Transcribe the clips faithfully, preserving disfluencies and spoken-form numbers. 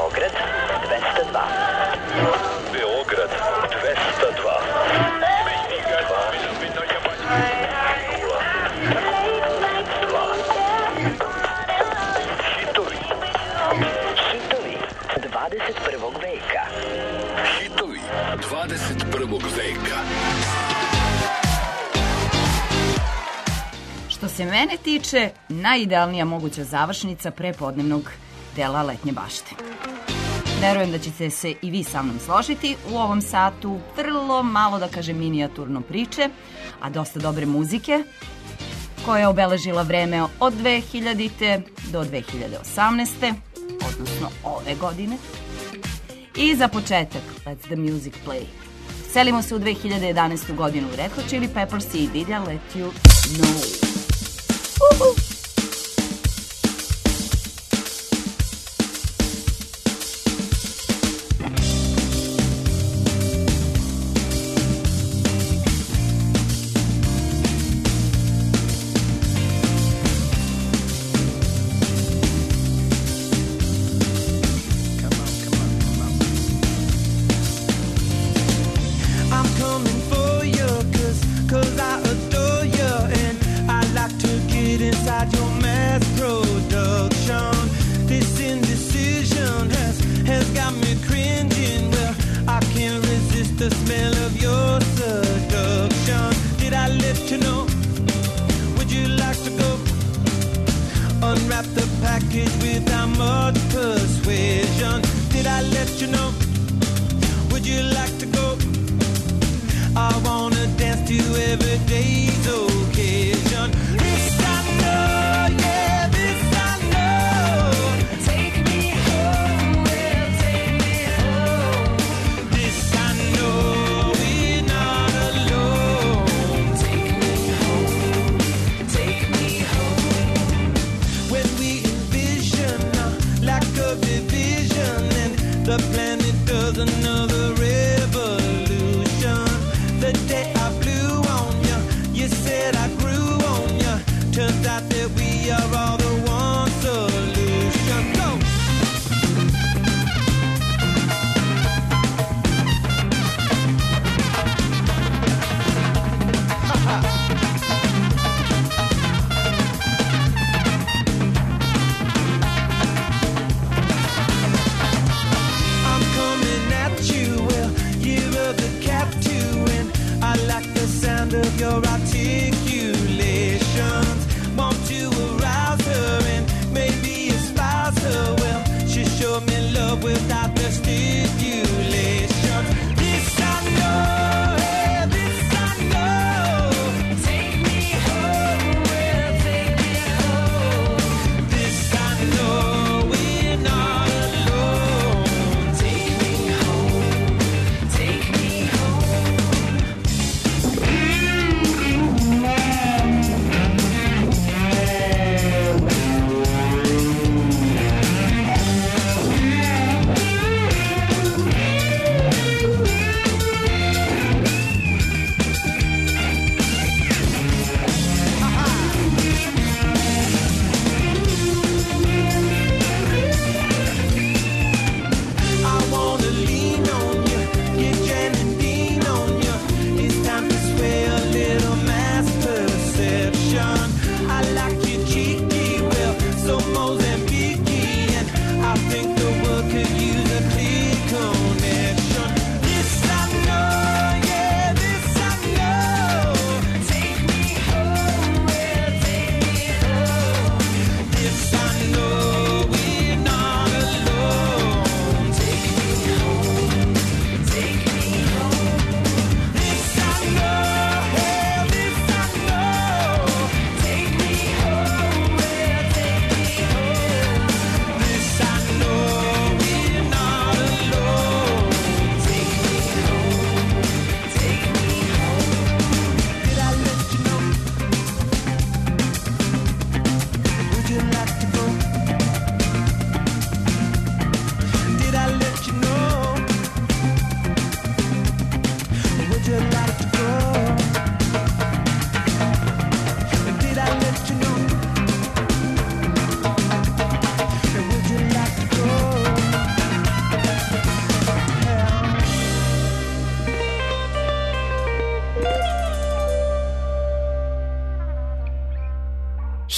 Beograd dvesta dva. Beograd dvesta dva. Hitovi. Hitovi dvadeset prvog veka. Hitovi dvadeset prvog veka. Što se mene tiče, najidealnija moguća završnica prepodnevnog dela Letnje bašte. Verujem da ćete se i vi sa mnom složiti. U ovom satu vrlo malo, da kažem, minijaturno priče, a dosta dobre muzike, koja je obeležila vreme od dve hiljadite do dve hiljade osamnaeste. Odnosno ove godine. I za početak, Let the Music Play. Selimo se u dve hiljade jedanaestu godinu u Red Hot Chili Peppers i Did I Let You Know. Woohoo!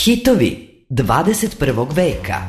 Hitovi dvadeset prvog veka.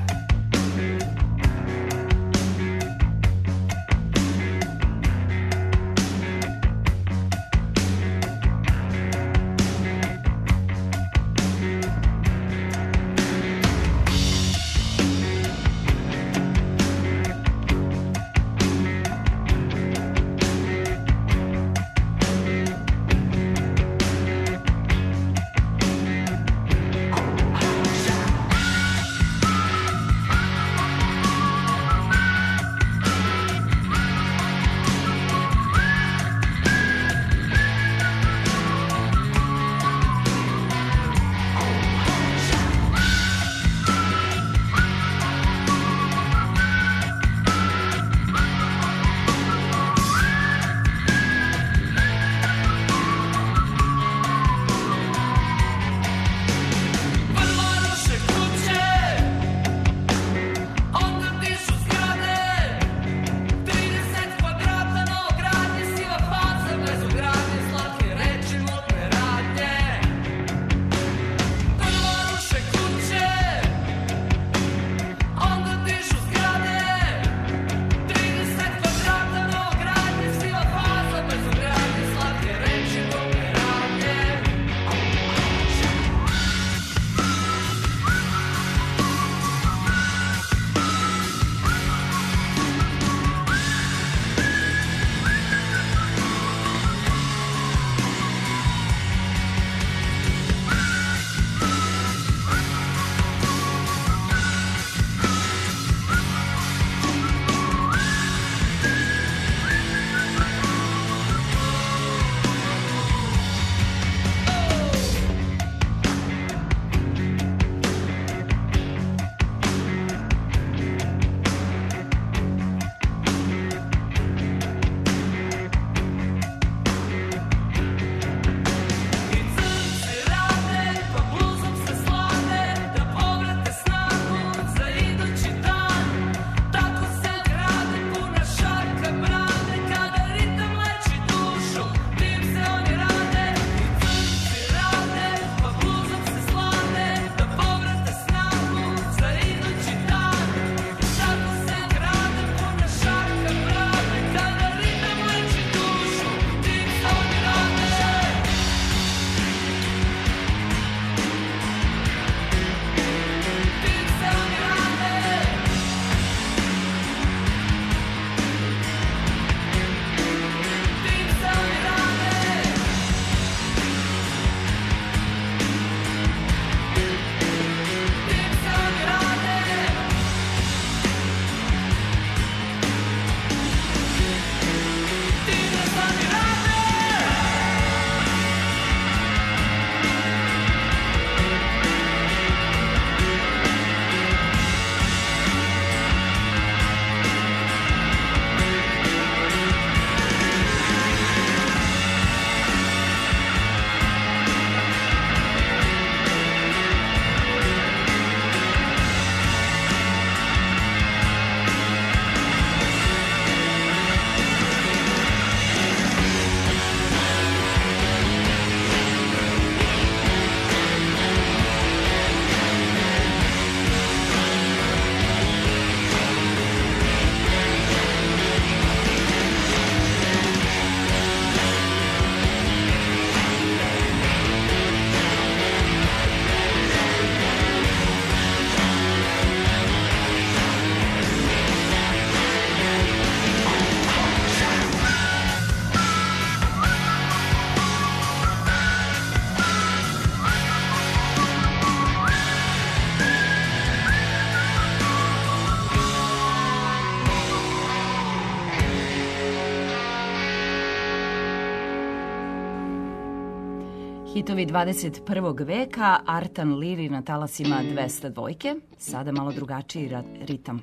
Hitovi dvadeset prvog veka, Artan Liri na talasima dvesta dvojke, sada malo drugačiji ritam.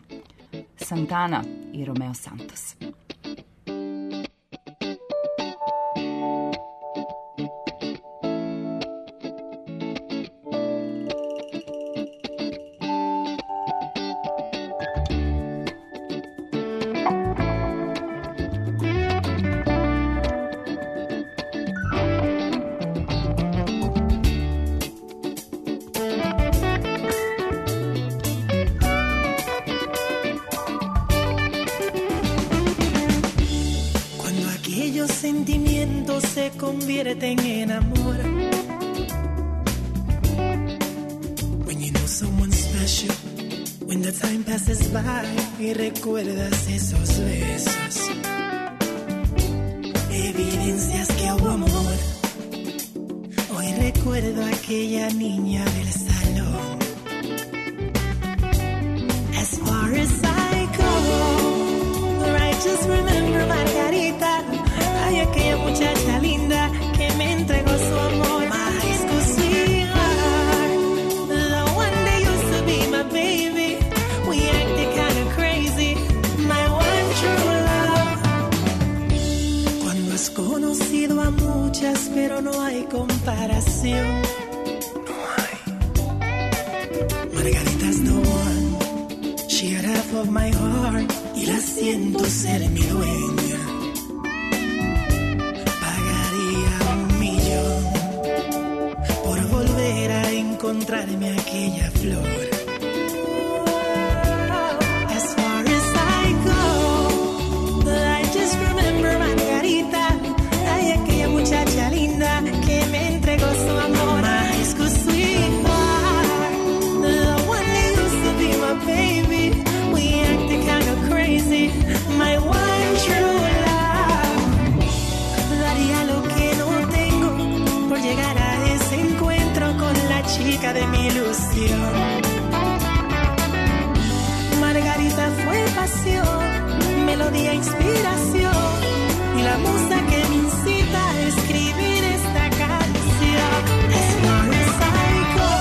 Santana i Romeo Santos. pases by y recuerdas esos besos, evidencias que hubo amor. Hoy recuerdo a aquella niña del salón. As far as I go, I just remember Margarita. Ay, aquella muchacha linda que me entregó su amor. My high school sweetheart, the one that used to be my baby. We acted kind of crazy, my one true love. Cuando has conocido a muchas, pero no hay comparación. No hay. Margarita's the one, she had half of my heart, y la siento ser mi dueña. Encontrarme aquella flor. As far as I go, I just remember Margarita. Ay, aquella muchacha linda que me entregó su amor. My high school sweetheart, the one that used to be my baby. We acted kind of crazy, my one true love. Daría lo que no tengo por llegar a ese encuentro con la chica de mi ilusión. Margarita fue pasión, melodía, inspiración y la musa que me incita a escribir esta canción. As far as I go.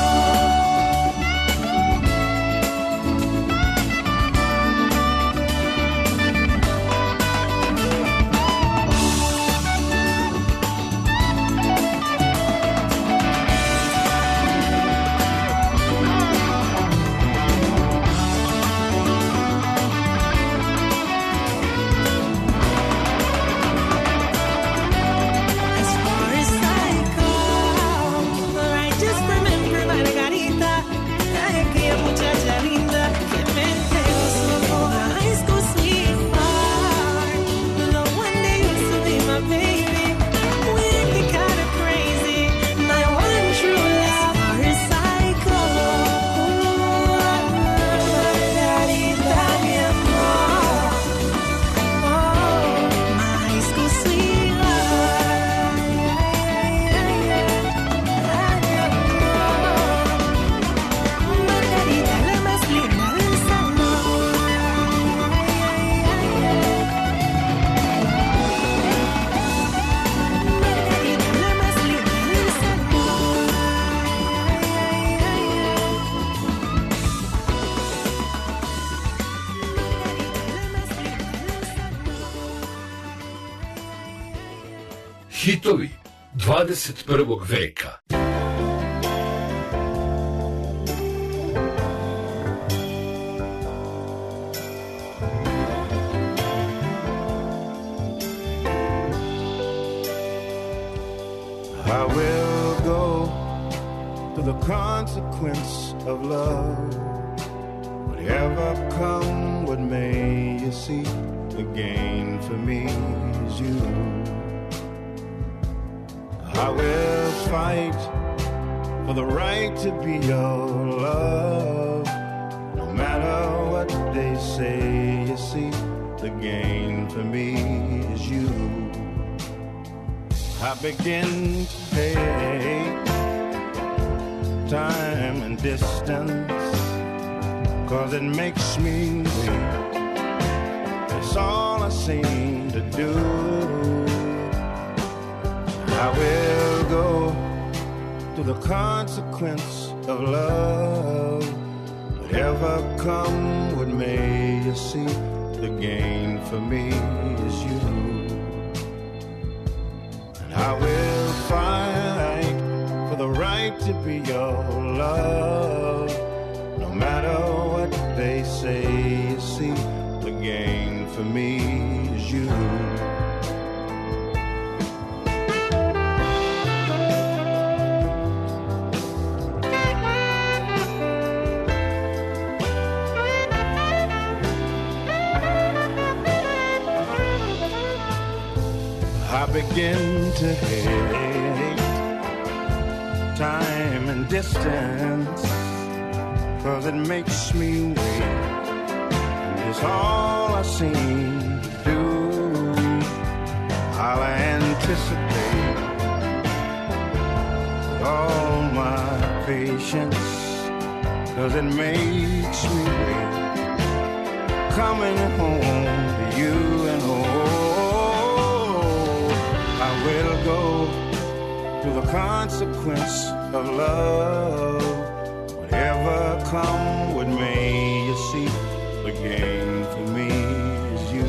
Hitovi dvadeset prvog veka. I will go to the consequence of love. Whatever come, what may you see, the gain for me is you. I will fight for the right to be your love. No matter what they say, you see, the gain for me is you. I begin to hate time and distance, 'cause it makes me weak. That's all I seem to do. I will go to the consequence of love. Whatever come, what may you see, the gain for me is you. And I will fight for the right to be your love. No matter what they say, you see, the gain for me is you. I begin to hate time and distance, 'cause it makes me weak. it's all I seem to do. I'll anticipate with all my patience, 'cause it makes me wait, coming home to you, and oh, I will go through the consequence of love. Whatever come with me, you see, the game for me is you.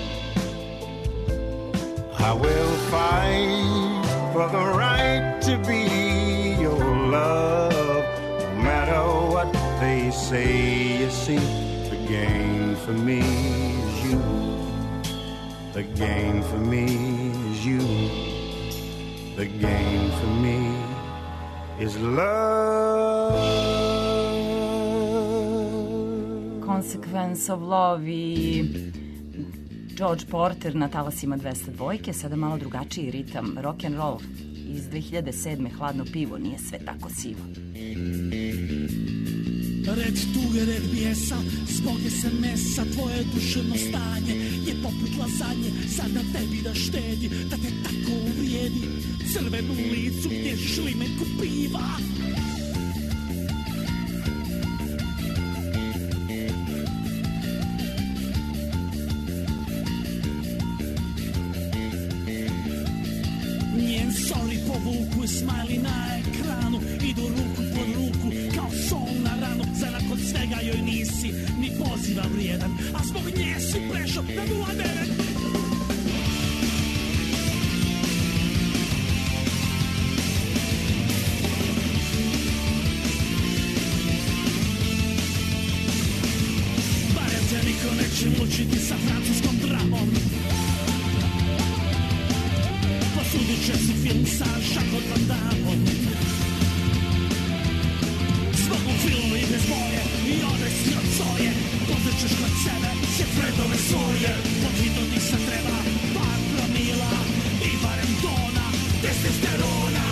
I will fight for the right to be your love, no matter what they say, you see, the game for me is you. The game for me is you. The game for me is love. Consequence of Love i George Porter na talasima dvesta dva, sada malo drugačiji ritam, rock and roll iz dve hiljade sedme. Hladno pivo, nije sve tako sivo. Red tuge, red bijesa, zbog se mesa, tvoje duševno stanje je poput lazanje, sad na tebi da štedi, da te tako uvrijedi, crvenu licu gdje limenku piva. Njen sorry povuku i smiley na ekranu, idu ruku pod ruku kao sol na ranu. Za nakon svega joj nisi ni poziva vrijedan, a zbog nje si prešao na nula devet. Barem te niko neće mučiti sa francuskom dramom. Posudit će si film sa Jacques Van Dammom. Zbog u filmu i bez boje i odeš si od soje, pozret ćeš kod sebe sve Fredove svoje. Pohitnuti sad treba par promila i barem tona testosterona.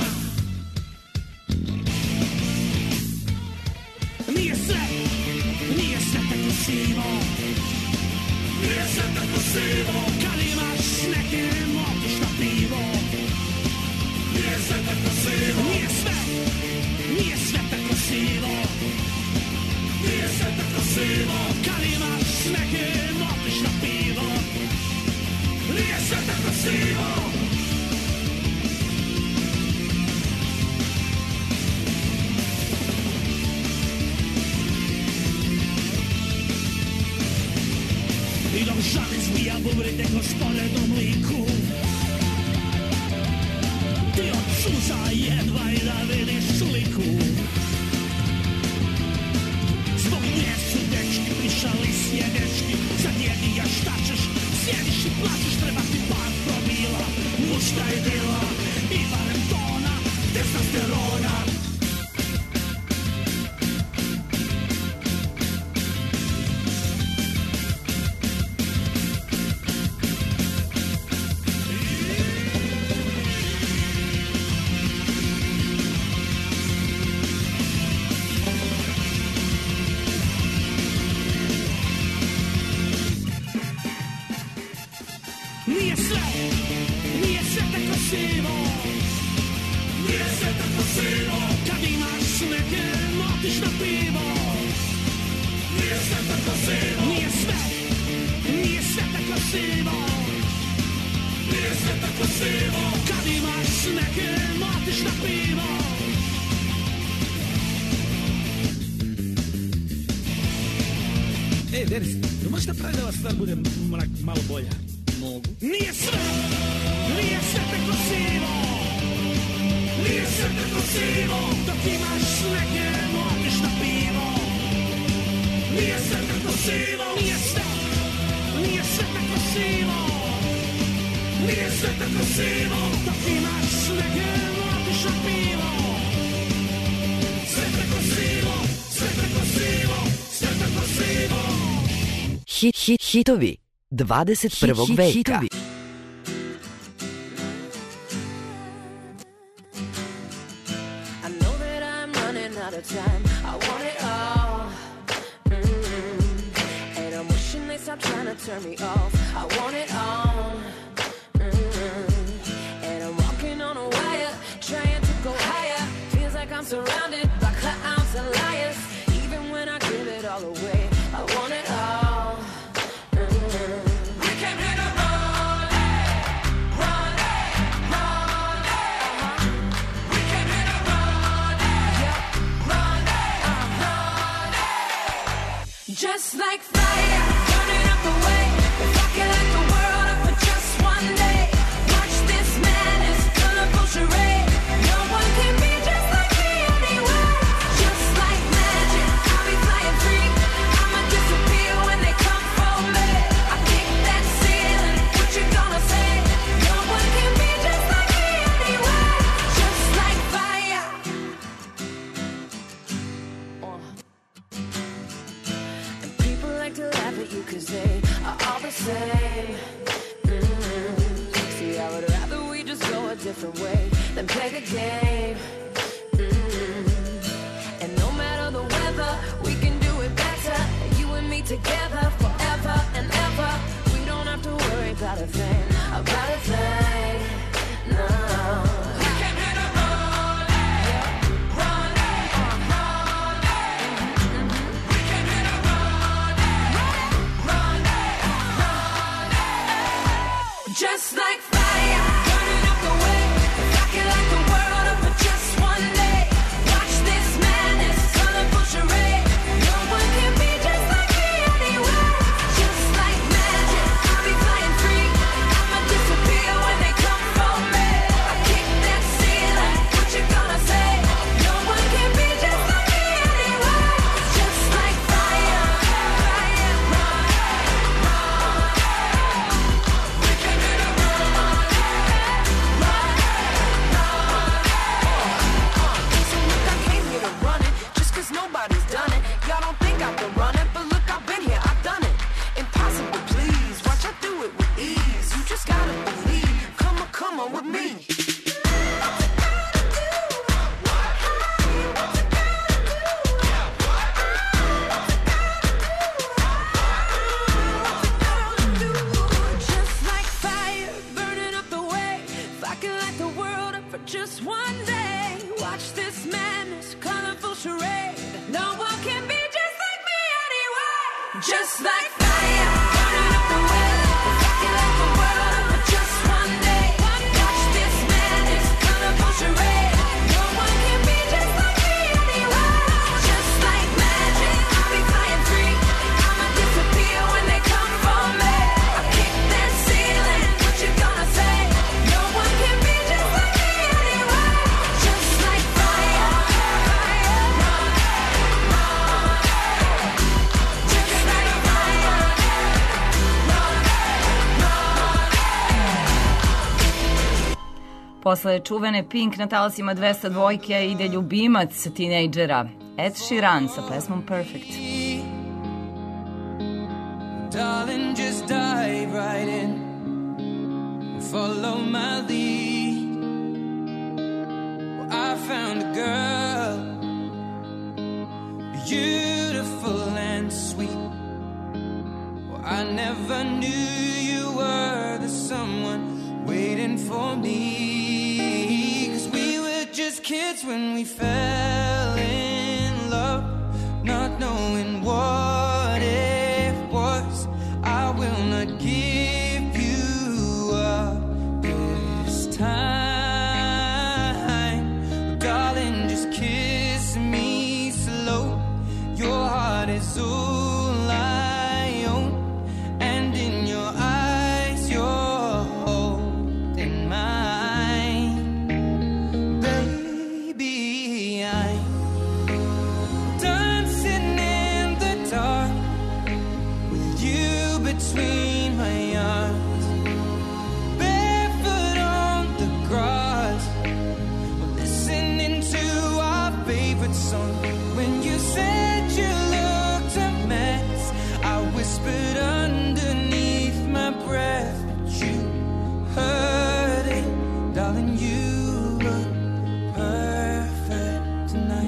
Nije sve, nije sve tako sivo, nije sve tako sivo, kad imaš neke motiš na pivo. Nije sve tako sivo, nije sve, nije sve tako sivo, nije sve tako sivo, kad imaš neke motiš na pivo. Nije sve tako sivo. I dok žali zvija bubrite ko sporednom liku, ti od suza jedva i da vidiš sliku. Zbog nje su dečki prišali sjedečki, za njedi ja šta ćeš, sjediš i plaćeš, treba ti par promila, mušta je bila i barem tona testosterona. Nije sve, nije sve tako sivo, nije sve tako sivo, kad imaš neke motiš na pivo. Nije sve tako sivo, nije sve, nije sve tako sivo, nije sve tako sivo, kad imaš neke motiš na pivo. Ej, Denis, ne možeš napraviti da ova stvar bude mrak, malo bolja? Mogu. Nije sve, nije sve tako sivo, nije sve tako sivo, dok imaš neke motiš na pivo. Nije sve tako sivo, nije sve, nije sve tako sivo, nije sve tako sivo, dok imaš neke motiš na pivo. Sve tako sivo, sve tako sivo, sve tako sivo. Hit, hit, hitovi dvadeset prvog veka. Hitovi. I know that I'm running out of time. I want it all. Mm-hmm. And I'm wishing they stop trying to turn me off. I want it all. Mm-hmm. And I'm walking on a wire, trying to go higher. Feels like I'm surrounded by clowns and liars. Even when I give it all away, I want it all. Mm-hmm. We came here to run it, run it, run it. Uh-huh. We came here to run it, yep. Run it, uh-huh. Run it. Just like fire, burning up the way. If I could light the world up for just one day, watch this madness, colorful charade. No one can be just like me anyway. Just like magic, I'll be flying free. I'ma disappear when they come for me. I kick that ceiling, what you gonna say? No one can be just like me anyway. Just like fire. Uh. And people like to laugh at you cause they are all the same. Mm-hmm. See, I would rather we just go a different way than play the game. Mm-hmm. And no matter the weather, we can do it better. You and me together forever and ever. We don't have to worry about a thing, about a thing. No. We came here to run it, run it, run it. Mm-hmm. We came here to run it, run it, run it. Just like fire, burning up the way. If I could light the world up for just one day, watch this madness, colorful charade. No one can be just like me anyway. Just like magic, I'll be flying free. I'ma disappear when they come for me. I kick that ceiling, what you gonna say? No one can be just like me anyway. Just like fire, fire, run it, run it. We came here to run it, run it, run it. So look, I came here to run it, just cause nobody's done it. Y'all don't think I can run it, but look, I've been here, I've done it. Impossible, please, watch I do it with ease. You just gotta believe, come on, come on with me. Just like fire, burning up the way. If I could light the world up for just one day, watch this madness, colorful charade. No one can be just like me anyway. Just like fire, burning up the way. If I could light the world up for just one day, watch this madness, colorful charade. No one can be just like me anyway. Just like magic, I'll be flying free. I'ma disappear when they come for me. I kick that ceiling, what you gonna say? No one can be just like me anyway. Just like fire, fire, run it, run it. Just like fire, run it, run it. Posle čuvene Pink na talasima dvesta dvojke ide ljubimac tinejdžera Ed Sheeran sa pesmom Perfect. Darling, just dive right in and follow my lead. Well, I found a girl, beautiful and sweet. Well, I never knew you were the someone waiting for me. 'Cause we were just kids when we fell in love, not knowing what it was. I will not give you up this time. Darling, just kiss me slow. Your heart is all I own, and in your eyes you're holding mine. Baby, I'm dancing in the dark with you between my arms, barefoot on the grass, listening to our favorite song. When you said you looked a mess, I whispered underneath my breath, but you heard it, darling. You look perfect tonight.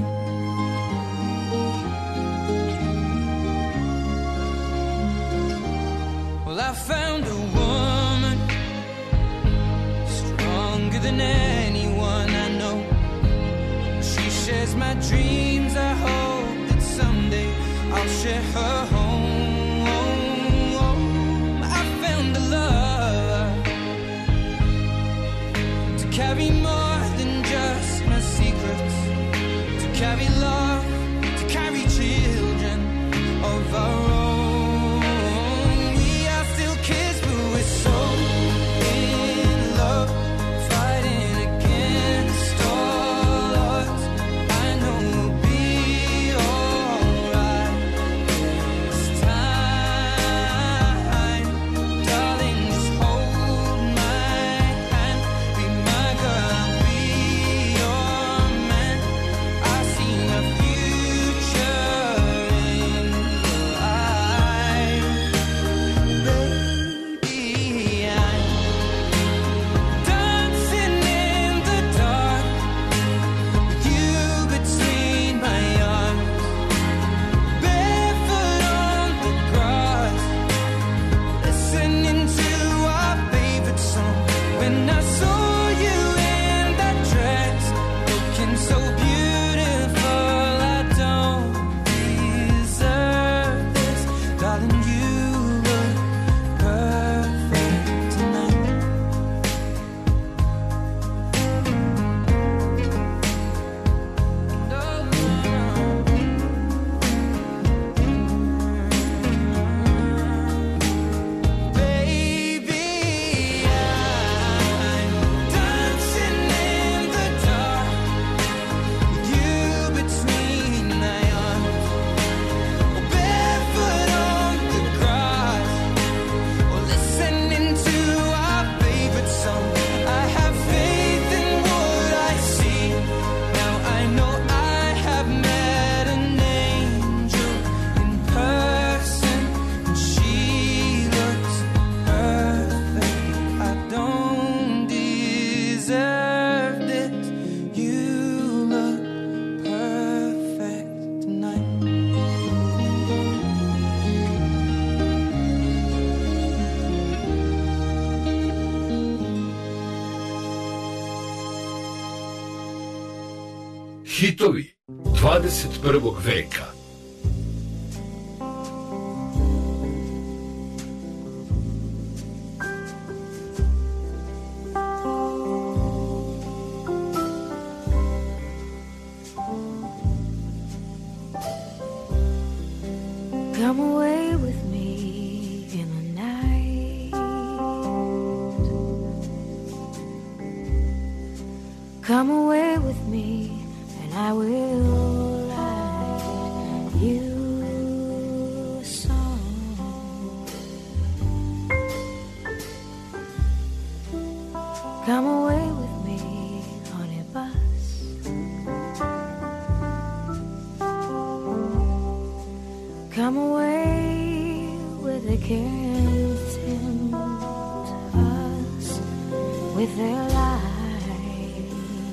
I found a woman stronger than anyone I know. She shares my dreams. I hope that someday I'll share her home. I found a love to carry more than just my secrets, to carry love, to carry children of our own. We are still kids, but we're so in love, fighting against all odds. I know we'll be alright this time. Darling, just hold my hand, be my girl, I'll be your man. I see my future in your eyes, baby. I'm dancing in the dark with you between my arms, barefoot on the grass, listening to our favorite song. When I saw you in that dress, looking so beautiful, I don't deserve this. Darling, you look perfect tonight. Baby, I'm dancing in the dark with you between my arms, or barefoot on the grass, or listening to our favorite song. I have faith in what I see. Now I know I have met an angel in person, and she looks perfect. I don't deserve this. You look perfect tonight. Hitovi dvadeset prvog veka. Come away with me in the night. Come away with me, and I will write you a song. Come away with me on a bus. Come away where they can't tempt us with their lies.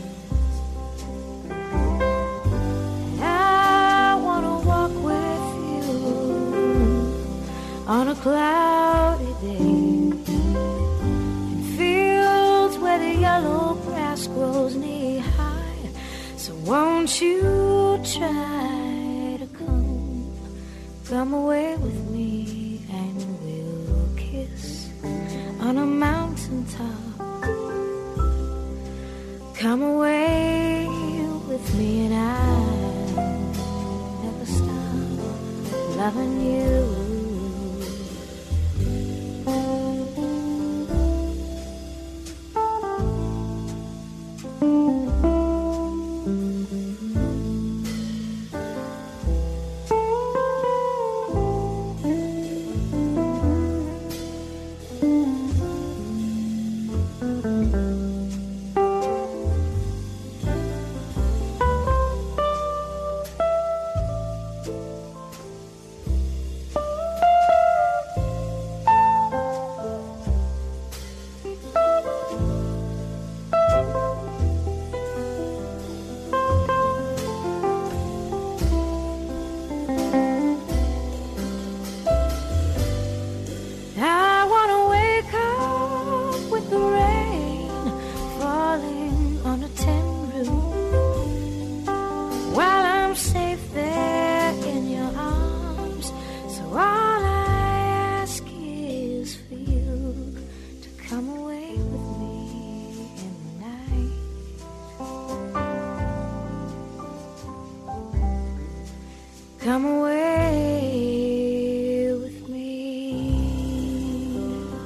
I wanna walk with you on a cloudy day in fields where the yellow grass grows knee high. So won't you try to come, come away with me, and we'll kiss on a mountaintop. Come away with me, and I'll never stop loving you.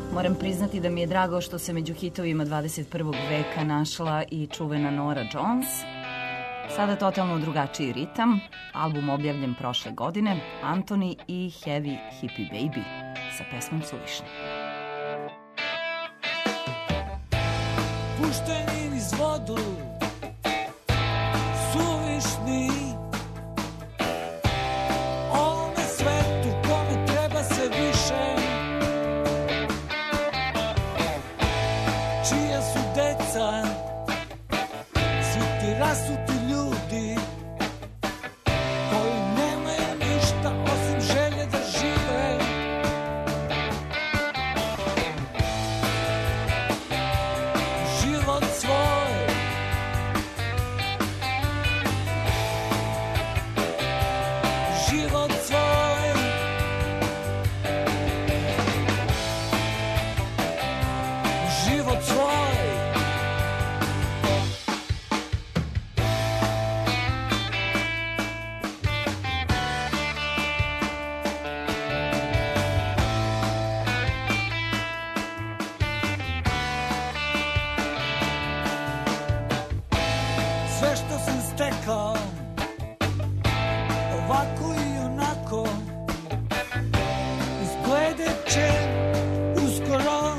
Moram priznati da mi je drago što se među hitovima dvadeset prvog veka našla i čuvena Nora Jones. Sada totalno drugačiji ritam, album objavljen prošle godine, Anthony i Heavy Hippie Baby sa pesmom Suvišno. Pušteni niz vodu, suvišni, ovome svetu kome treba se više, čija su deca, svi ti rasuti ljudi, koji nemaju ništa osim želje da žive. Život svoj Život svoj Život svoj Sve što sam stekao, ovako i onako, izgledat će uskoro.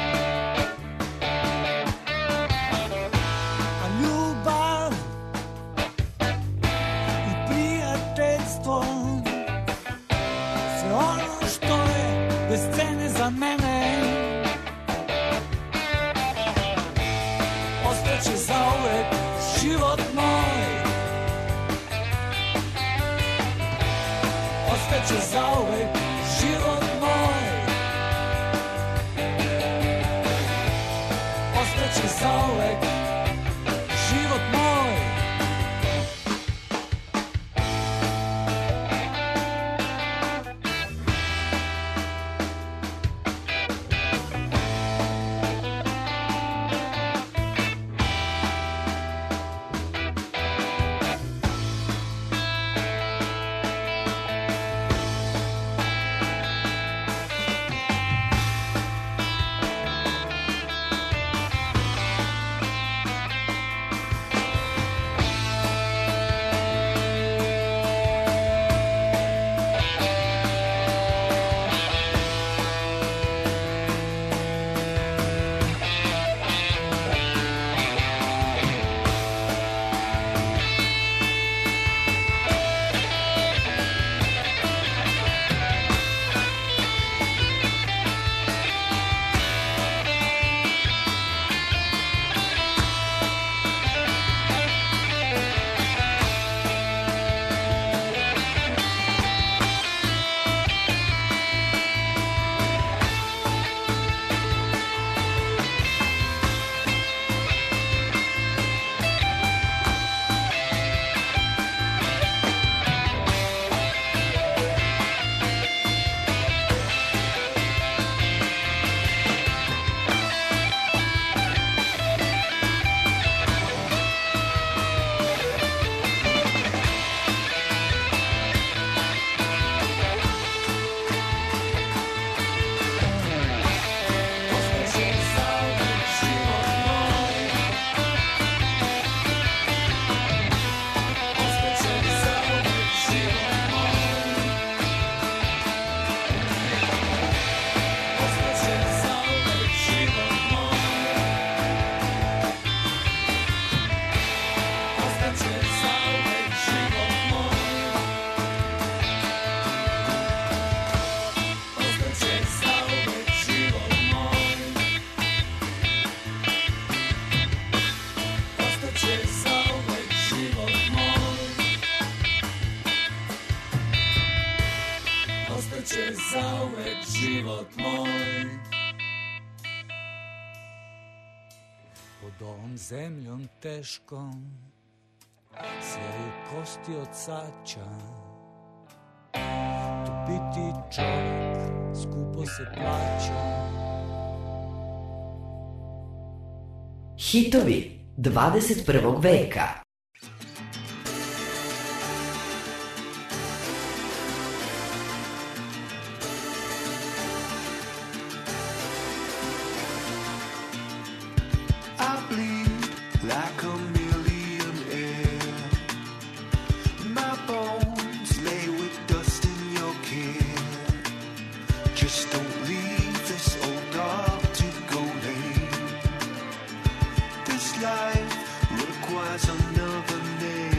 A ljubav i prijateljstvo, sve ono što je bez cene za mene, ostaće zauvek. Život moj ostaće zauvek, život moj ostaće zauvek, život moj. Ostaće zauvek život moj. Pod ovom zemljom teškom sveju kosti od saća. Tu biti čovjek skupo se plaća. Hitovi dvadeset prvog veka. Just don't leave this old dog to go lame. This life requires another name.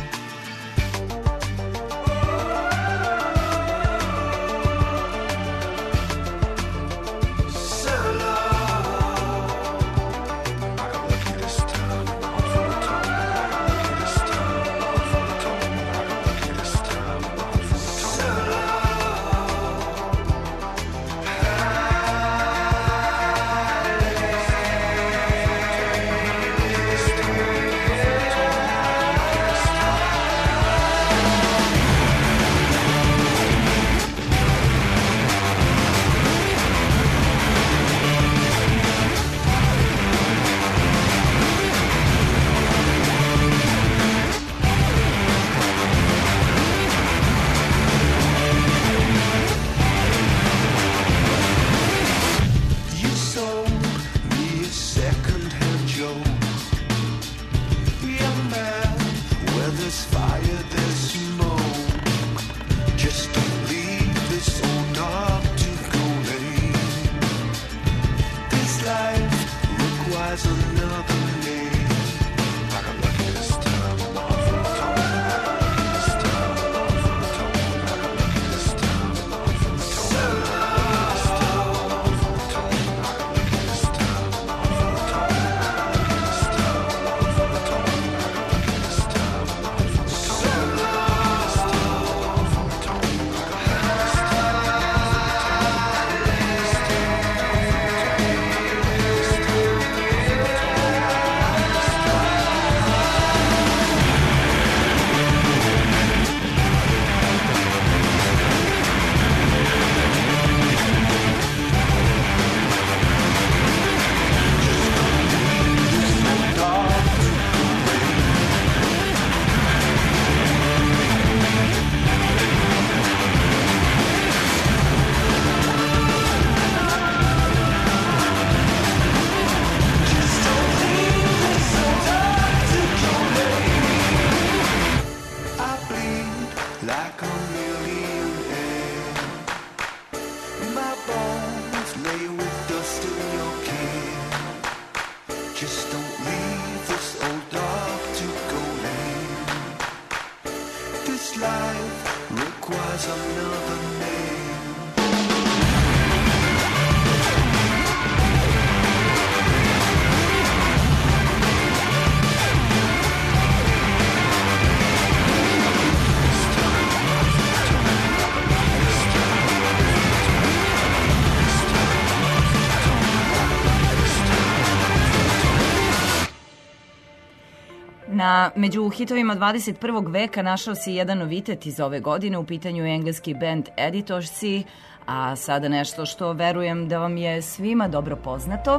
Na među hitovima dvadeset prvog veka našao se jedan novitet iz ove godine, u pitanju je engleski band Editorsy, a sada nešto što verujem da vam je svima dobro poznato.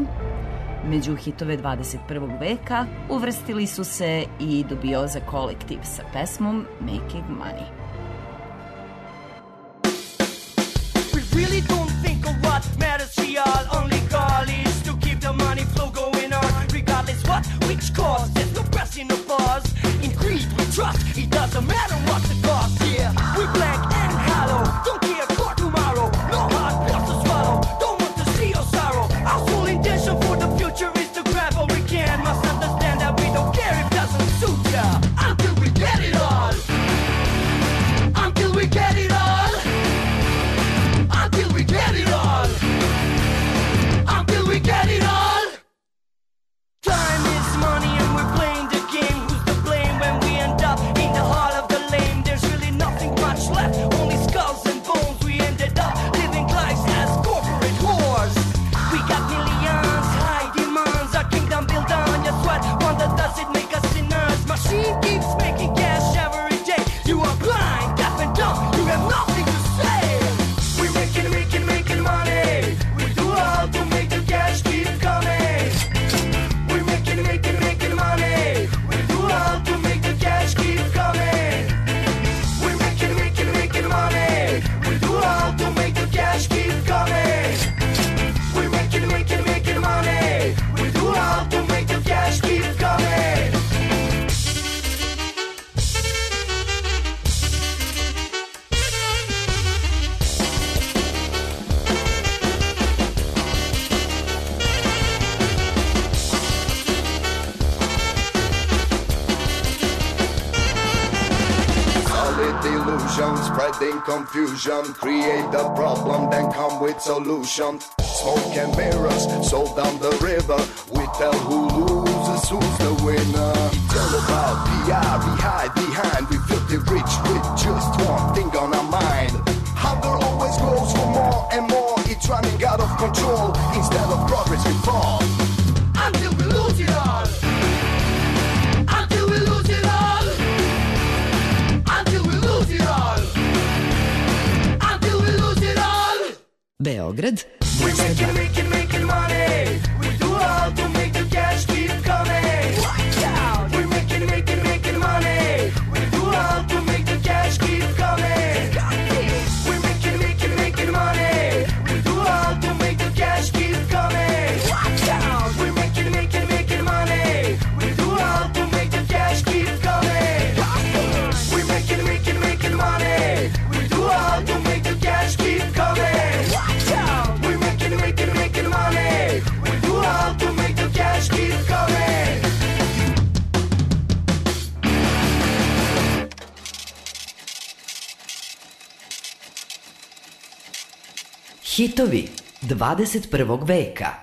Među hitove dvadeset prvog veka uvrstili su se i Dubioza kolektiv sa pesmom Making Money. We really don't think of what matters here. Only goal is to keep the money flow going on, regardless what, which cause. There's no pressing the bars. In greed we trust. It doesn't matter what the cost. Yeah, we blank and hollow. Don't care for tomorrow. No hard pills to swallow. Don't want to see your sorrow. Our sole intention for the future is to grab all we can. Must understand that we don't care if it doesn't suit ya. Until we get it all. Until we get it all. Until we get it all. Until we get it all. Time is money and we're illusion, spreading confusion, create the problem, then come with solution. Smoke and mirrors, sold down the river. We tell who loses, who's the winner. It's all about P R, we hide behind. We filthy rich with just one thing on our mind. Hunger always grows for more and more. It's running out of control. Instead of progress, we fall. Until we lose it all. Until we lose it all. Until we lose it all. Until we lose it all. Beograd. We're making, making, making money. We do all to make the cash keep coming. Watch out. We're making, making, making money. We do all to make the cash keep coming. We're making, making, making money. We do all to make the cash keep coming. Watch out. We're making, making, making money. We do all to make the cash keep coming. We're making, making, making money. We do all to make the cash keep coming. Watch out. We're making, making, making money. We do all to make the cash keep coming. Hitovi dvadeset prvog veka.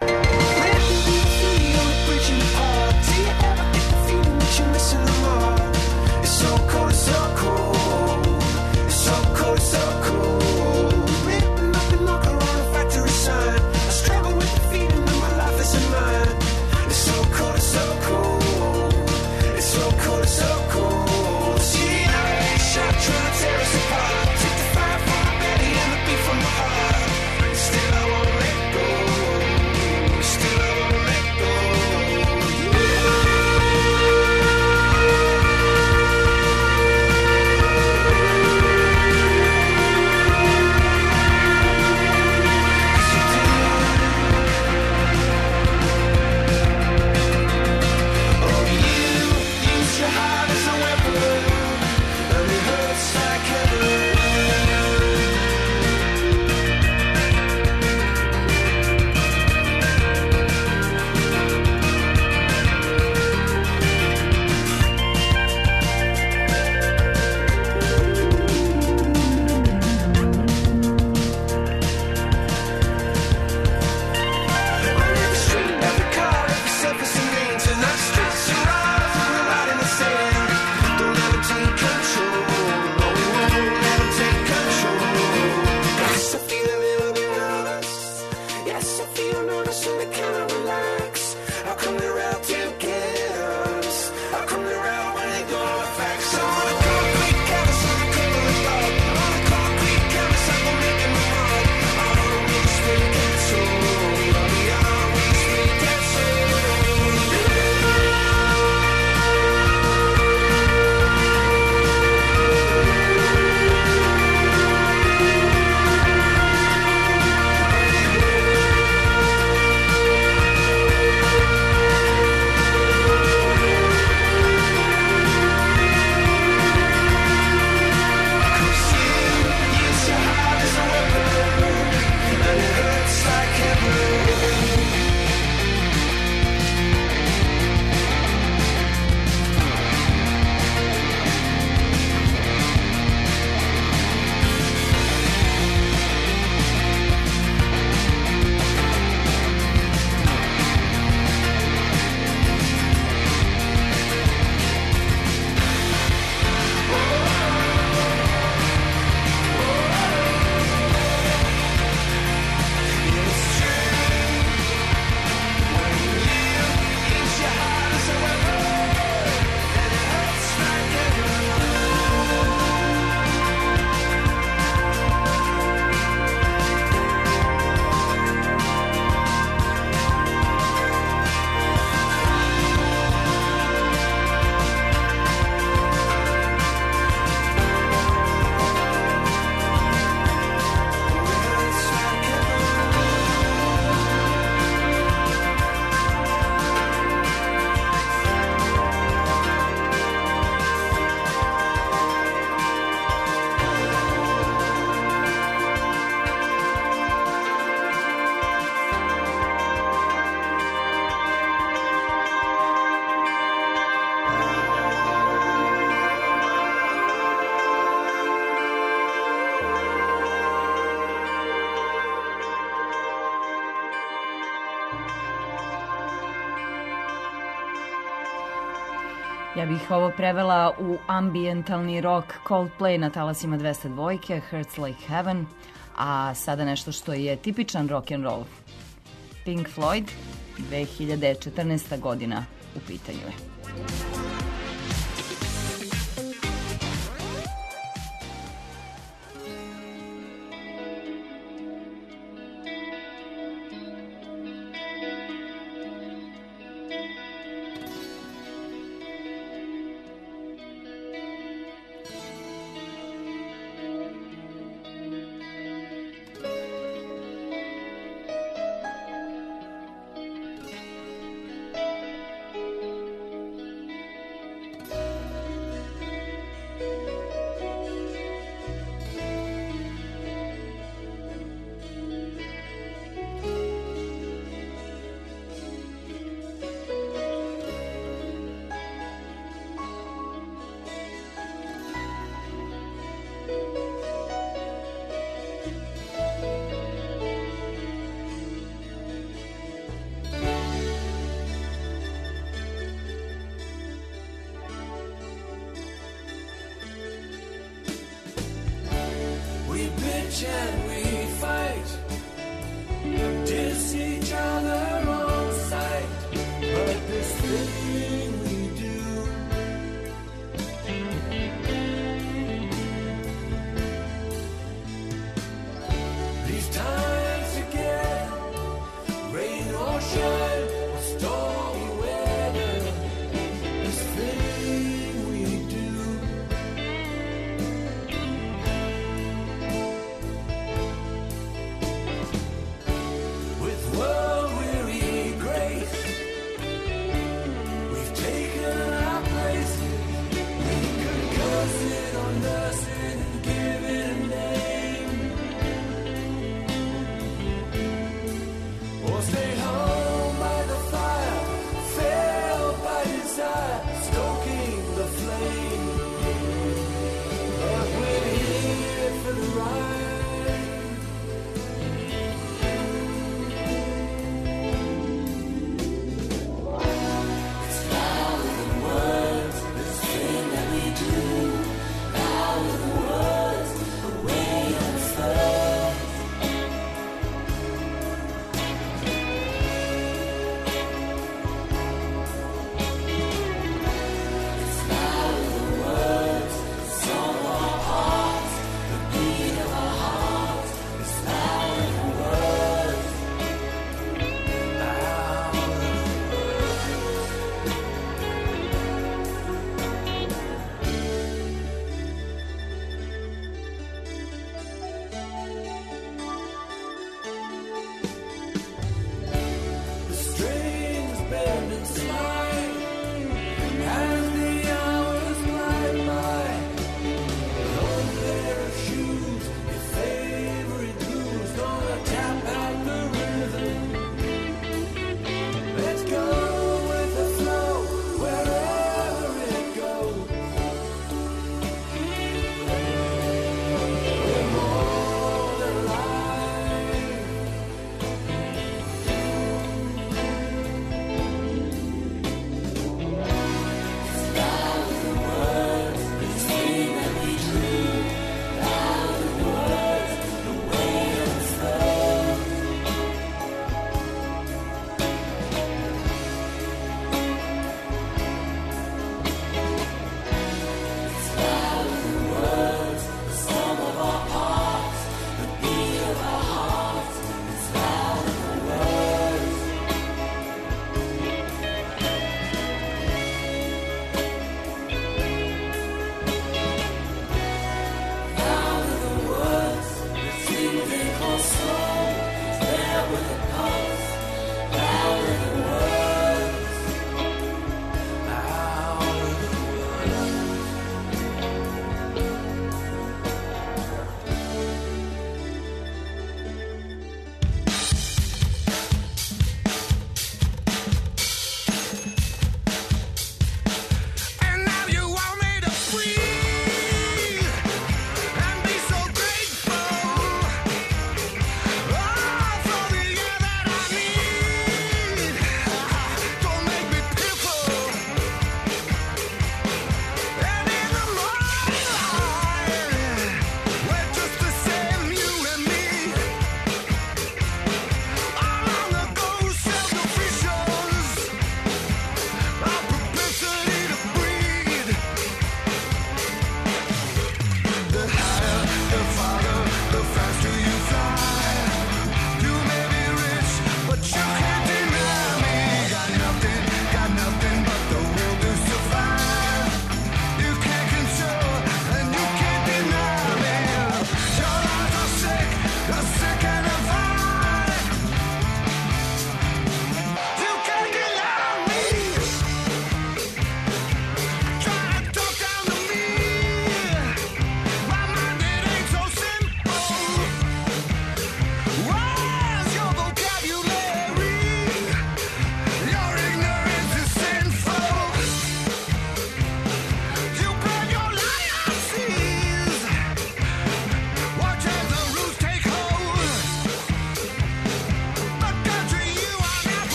Ja bih ovo prevela u ambijentalni rock Coldplay na talasima dvesta dva, Hurts Like Heaven, a sada nešto što je tipičan rock and roll. Pink Floyd, dve hiljade četrnaesta godina u pitanju je. Bitchin'